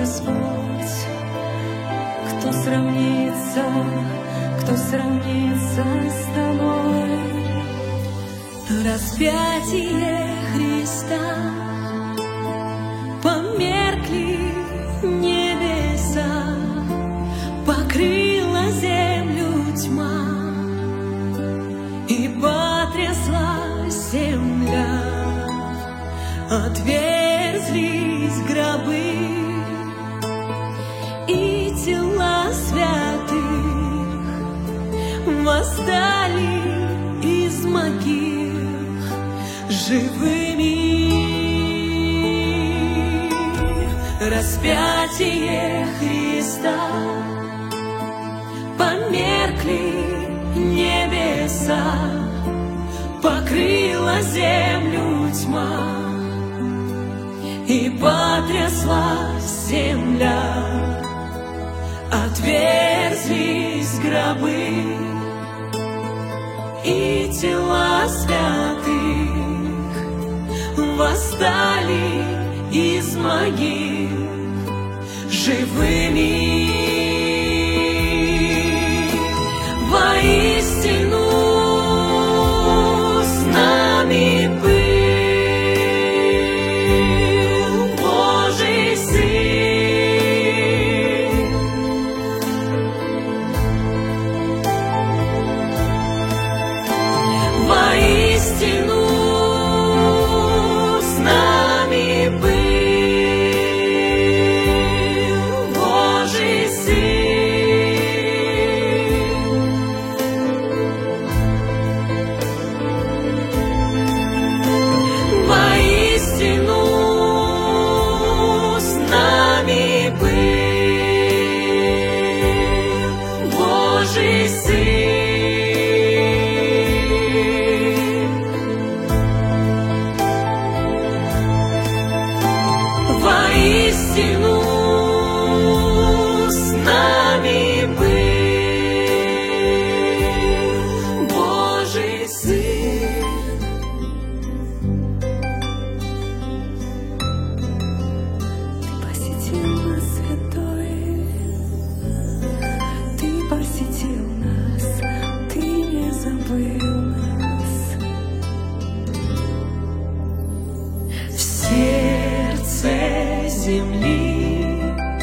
Господь. Кто сравнится с тобой? Распятие Христа, померкли небеса, покрыла землю тьма, и потряслась земля, отверзлись гробы, и тела святых восстали из могил живыми. Распятие Христа, померкли небеса, покрыла землю тьма, и потряслась земля, отверзлись гробы, и тела святых восстали из могил живыми. Воистину с нами был Божий Сын. Воистину с нами был Божий Сын. Воистину с нами был Божий Сын. Воистину с нами был Божий Сын. Ты посетил нас, Святой, Ты посетил нас, Ты не забыл нас. В сердце земли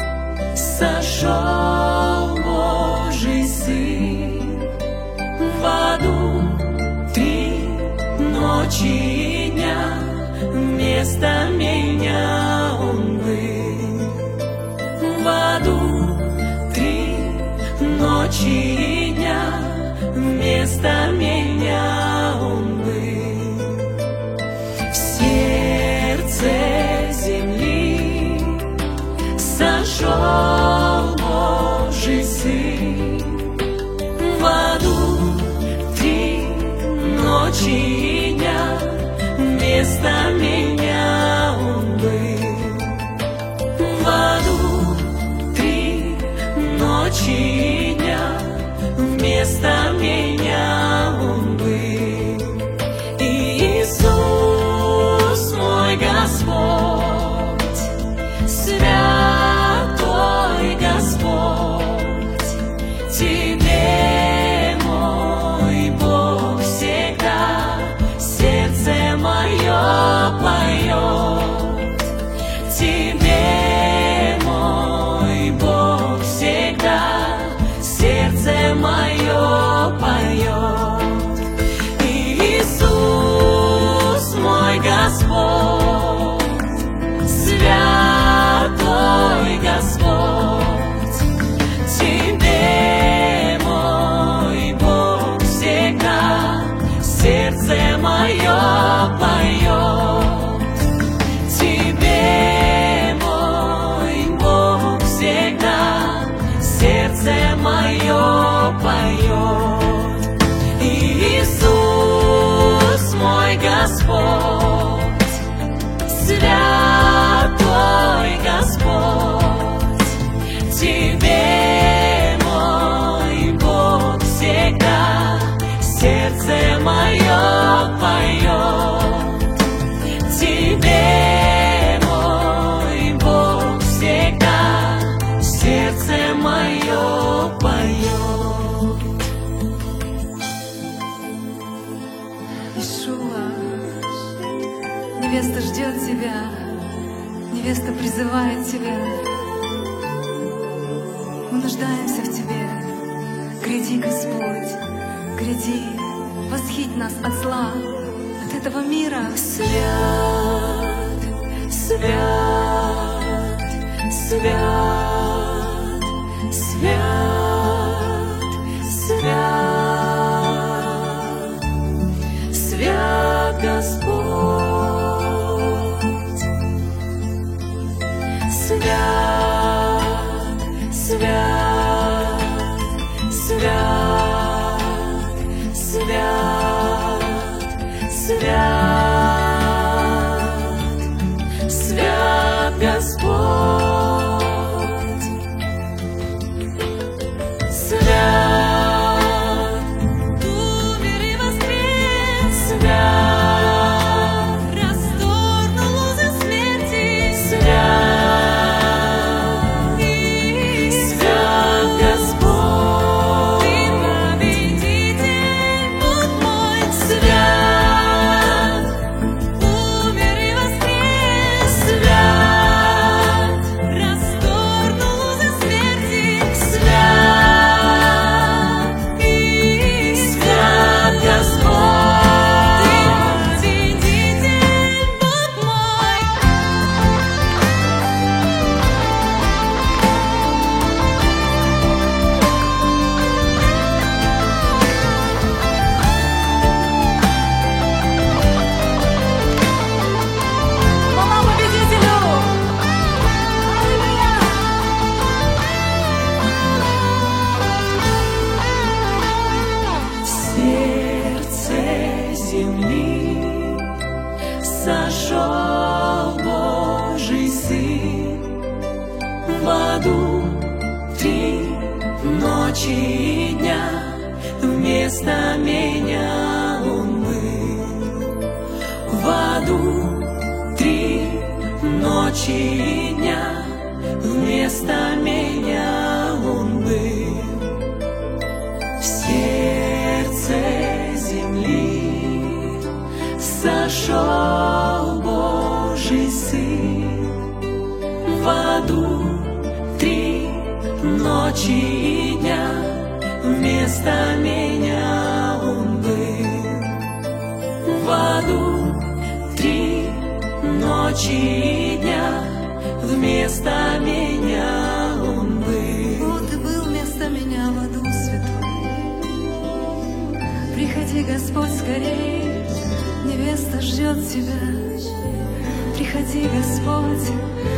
сошел Божий Сын. В аду 3 ночи и дня вместо меня Он был. В аду 3 ночи и дня вместо меня Он был. В сердце земли сошел Божий Сын. В аду 3 ночи и дня вместо меня Он был. В аду 3 ночи и дня вместо меня Он был. Иисус мой Господь, Святой Господь, Тебе, мой Бог, всегда сердце мое поет. Тебе, мой Бог, всегда сердце мое поет. Невеста ждет тебя, невеста призывает тебя. Мы нуждаемся в тебе. Гряди, Господь, гряди, восхить нас от зла, от этого мира. Свят, свят, свят, свят, свят, свят Господь. Свят, свят, свят, свят, свят, свят Господь. Свят, умер и воскрес. Свят, расторгнул узы смерти. Свят, свят Господь. Ты победитель, Бог мой. Свят, умер и воскрес. Свят, расторгнул узы смерти. Свят, свят Господь. Ты победитель, Бог мой. Хвала победителю! Аллилуйя! В сердце земли сошел Божий Сын. В аду 3 ночи и дня вместо меня Он был. В аду 3 ночи и дня вместо меня Он был. В сердце земли сошел Божий Сын. В аду 3 ночи и дня вместо меня Он был. В аду 3 ночи и дня вместо меня Он был. Вот ты был вместо меня в аду святой. Приходи, Господь, скорей, невеста ждет тебя. Приходи, Господь,